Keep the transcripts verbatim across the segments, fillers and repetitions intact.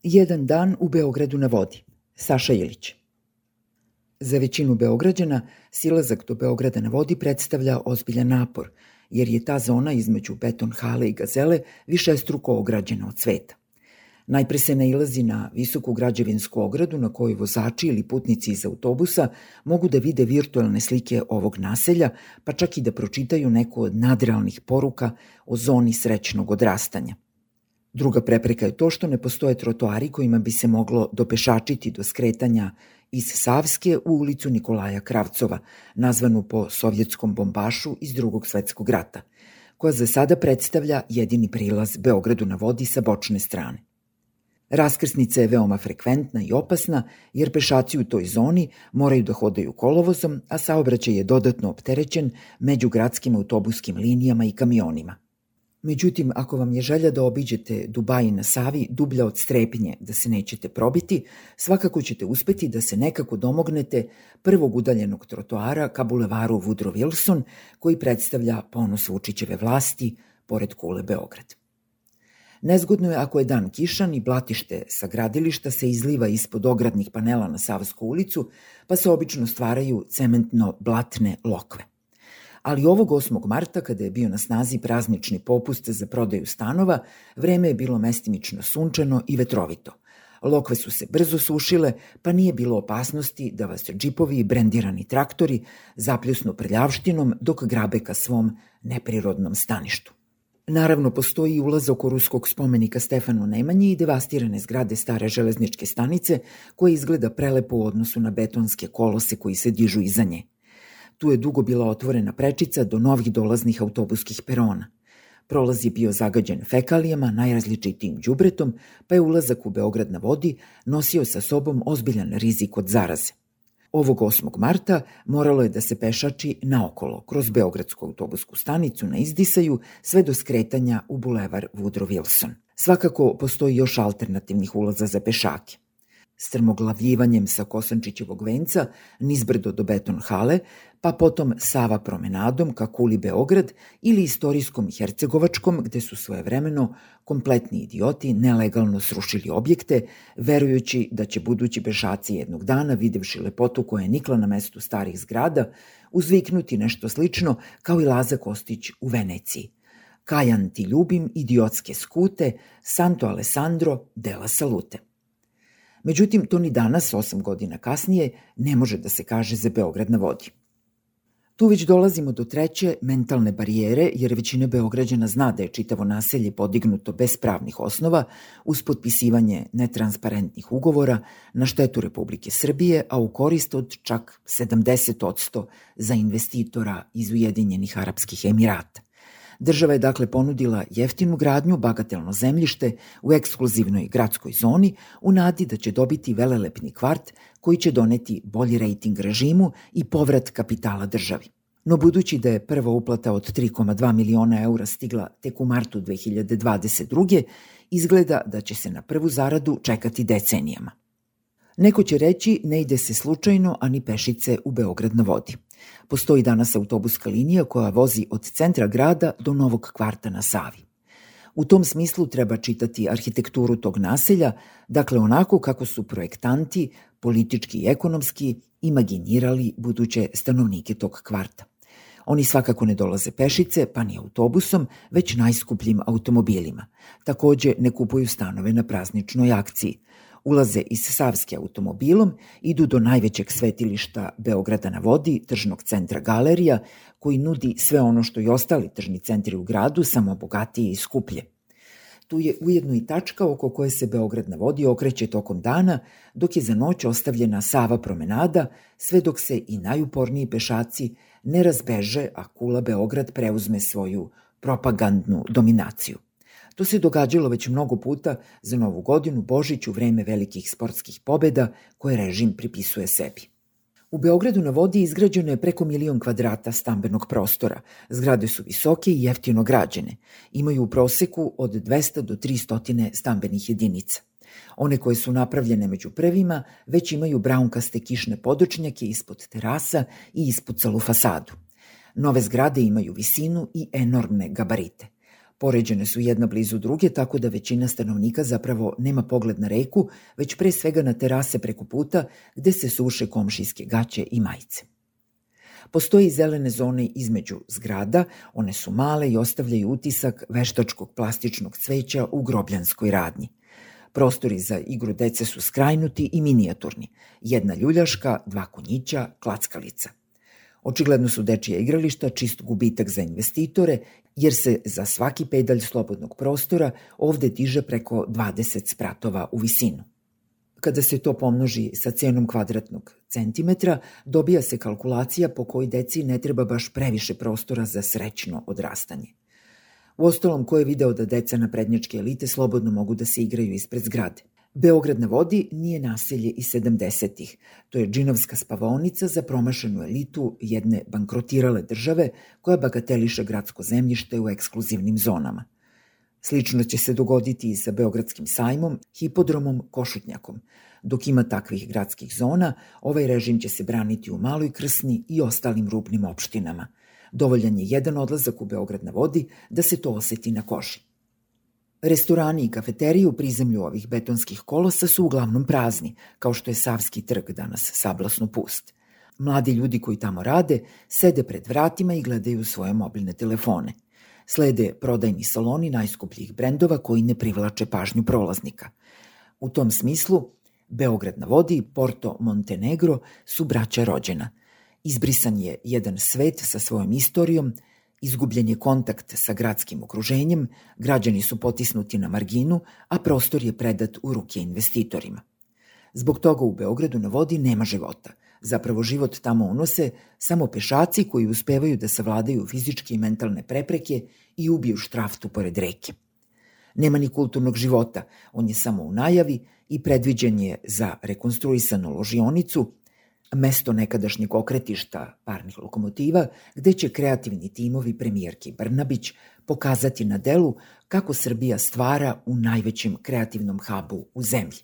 Jedan dan u Beogradu na vodi. Saša Ilić. Za većinu Beograđana silazak do Beograda na vodi predstavlja ozbiljan napor, jer je ta zona između beton hale i gazele višestruko ograđena od sveta. Najpre se nailazi na visoku građevinsku ogradu na kojoj vozači ili putnici iz autobusa mogu da vide virtuelne slike ovog naselja, pa čak i da pročitaju neku od nadrealnih poruka o zoni srećnog odrastanja. Druga prepreka je to što ne postoje trotoari kojima bi se moglo dopešačiti do skretanja iz Savske u ulicu Nikolaja Kravcova, nazvanu po sovjetskom bombašu iz Drugog svetskog rata, koja za sada predstavlja jedini prilaz Beogradu na vodi sa bočne strane. Raskrsnica je veoma frekventna i opasna, jer pešaci u toj zoni moraju da hodaju kolovozom, a saobraćaj je dodatno opterećen međugradskim autobuskim linijama i kamionima. Međutim, ako vam je želja da obiđete Dubaji na Savi dublja od strepnje da se nećete probiti, svakako ćete uspeti da se nekako domognete prvog udaljenog trotoara ka bulevaru Woodrow Wilson, koji predstavlja ponos Vučićeve vlasti pored kule Beograd. Nezgodno je ako je dan kišan i blatište sa gradilišta se izliva ispod ogradnih panela na Savsku ulicu, pa se obično stvaraju cementno-blatne lokve. Ali ovog osmog marta, kada je bio na snazi praznični popust za prodaju stanova, vreme je bilo mestimično sunčano i vetrovito. Lokve su se brzo sušile, pa nije bilo opasnosti da vas džipovi i brendirani traktori zapljusnu prljavštinom dok grabe ka svom neprirodnom staništu. Naravno, postoji i ulaz oko ruskog spomenika Stefanu Nemanji i devastirane zgrade stare železničke stanice, koje izgleda prelepo u odnosu na betonske kolose koji se dižu iza nje. Tu je dugo bila otvorena prečica do novih dolaznih autobuskih perona. Prolaz je bio zagađen fekalijama, najrazličitijim đubretom, pa je ulazak u Beograd na vodi nosio sa sobom ozbiljan rizik od zaraze. Ovog osmog marta moralo je da se pešači naokolo, kroz Beogradsku autobusku stanicu na izdisaju, sve do skretanja u bulevar Woodrow Wilson. Svakako postoji još alternativnih ulaza za pešake. Strmoglavljivanjem sa Kosančićevog venca nizbrdo do beton hale, pa potom Sava promenadom ka kuli Beograd ili istorijskom Hercegovačkom, gde su svojevremeno kompletni idioti nelegalno srušili objekte, verujući da će budući pešaci jednog dana, videvši lepotu koja je nikla na mestu starih zgrada, uzviknuti nešto slično kao i Laza Kostić u Veneciji. Kajan ti ljubim, idiotske skute, Santo Alessandro della salute. Međutim, to ni danas, osam godina kasnije, ne može da se kaže za Beograd na vodi. Tu već dolazimo do treće mentalne barijere, jer većina Beograđana zna da je čitavo naselje podignuto bez pravnih osnova uz potpisivanje netransparentnih ugovora na štetu Republike Srbije, a u korist od čak sedamdeset posto za investitora iz Ujedinjenih Arapskih Emirata. Država je dakle ponudila jeftinu gradnju, bagatelno zemljište u ekskluzivnoj gradskoj zoni u nadi da će dobiti velelepni kvart koji će doneti bolji rejting režimu i povrat kapitala državi. No budući da je prva uplata od tri zarez dva miliona eura stigla tek u martu dve hiljade dvadeset druge, izgleda da će se na prvu zaradu čekati decenijama. Neko će reći ne ide se slučajno, a ni pešice u Beograd na vodi. Postoji danas autobuska linija koja vozi od centra grada do novog kvarta na Savi. U tom smislu treba čitati arhitekturu tog naselja, dakle onako kako su projektanti, politički i ekonomski, imaginirali buduće stanovnike tog kvarta. Oni svakako ne dolaze pešice, pa ni autobusom, već najskupljim automobilima. Takođe ne kupuju stanove na prazničnoj akciji. Ulaze iz Savske automobilom, idu do najvećeg svetilišta Beograda na vodi, tržnog centra Galerija, koji nudi sve ono što i ostali tržni centri u gradu, samo bogatije i skuplje. Tu je ujedno i tačka oko koje se Beograd na vodi okreće tokom dana, dok je za noć ostavljena Sava promenada, sve dok se i najuporniji pešaci ne razbeže, a kula Beograd preuzme svoju propagandnu dominaciju. To se događalo već mnogo puta za Novu godinu, Božić, u vreme velikih sportskih pobeda koje režim pripisuje sebi. U Beogradu na vodi izgrađeno je preko milion kvadrata stambenog prostora. Zgrade su visoke i jeftino građene. Imaju u proseku od dvesta do tristo stambenih jedinica. One koje su napravljene među prvima već imaju braunkaste kišne podočnjake ispod terasa i ispucalu fasadu. Nove zgrade imaju visinu i enormne gabarite. Poređene su jedna blizu druge, tako da većina stanovnika zapravo nema pogled na reku, već pre svega na terase preko puta gde se suše komšijske gaće i majice. Postoje i zelene zone između zgrada, one su male i ostavljaju utisak veštačkog plastičnog cveća u grobljanskoj radnji. Prostori za igru dece su skrajnuti i minijaturni. Jedna ljuljaška, dva konjića, klackalica. Očigledno su dečija igrališta čist gubitak za investitore, jer se za svaki pedalj slobodnog prostora ovde diže preko dvadeset spratova u visinu. Kada se to pomnoži sa cenom kvadratnog centimetra, dobija se kalkulacija po kojoj deci ne treba baš previše prostora za srećno odrastanje. Uostalom, ko je video da deca naprednjačke elite slobodno mogu da se igraju ispred zgrade? Beograd na vodi nije naselje iz sedamdesetih. To je džinovska spavaonica za promašenu elitu jedne bankrotirale države koja bagateliše gradsko zemljište u ekskluzivnim zonama. Slično će se dogoditi i sa Beogradskim sajmom, hipodromom, Košutnjakom. Dok ima takvih gradskih zona, ovaj režim će se braniti u Maloj Krsni i ostalim rubnim opštinama. Dovoljan je jedan odlazak u Beograd na vodi da se to oseti na koži. Restorani i kafeterije u prizemlju ovih betonskih kolosa su uglavnom prazni, kao što je Savski trg danas sablasno pust. Mladi ljudi koji tamo rade sede pred vratima i gledaju svoje mobilne telefone. Slede prodajni saloni najskupljih brendova koji ne privlače pažnju prolaznika. U tom smislu, Beograd na vodi i Porto Montenegro su braća rođena. Izbrisan je jedan svet sa svojom istorijom, izgubljen je kontakt sa gradskim okruženjem, građani su potisnuti na marginu, a prostor je predat u ruke investitorima. Zbog toga u Beogradu na vodi nema života. Zapravo život tamo unose samo pešaci koji uspevaju da savladaju fizičke i mentalne prepreke i ubiju štraftu pored reke. Nema ni kulturnog života, on je samo u najavi i predviđen je za rekonstruisanu ložionicu, mesto nekadašnjeg okretišta parnih lokomotiva, gde će kreativni timovi premijerke Brnabić pokazati na delu kako Srbija stvara u najvećem kreativnom hubu u zemlji.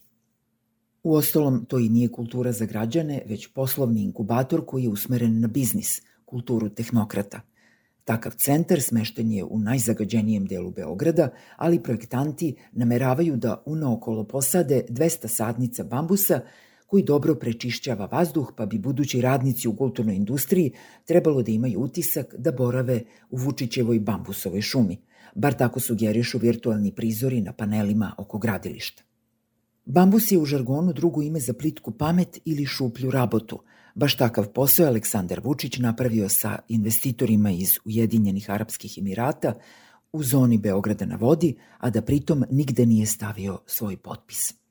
Uostalom, to i nije kultura za građane, već poslovni inkubator koji je usmeren na biznis, kulturu tehnokrata. Takav centar smešten je u najzagađenijem delu Beograda, ali projektanti nameravaju da unaokolo posade dvesta sadnica bambusa koji dobro prečišćava vazduh, pa bi budući radnici u kulturnoj industriji trebalo da imaju utisak da borave u Vučićevoj bambusovoj šumi. Bar tako sugerišu virtualni prizori na panelima oko gradilišta. Bambus je u žargonu drugo ime za plitku pamet ili šuplju rabotu. Baš takav posao je Aleksandar Vučić napravio sa investitorima iz Ujedinjenih Arapskih Emirata u zoni Beograda na vodi, a da pritom nigde nije stavio svoj potpis.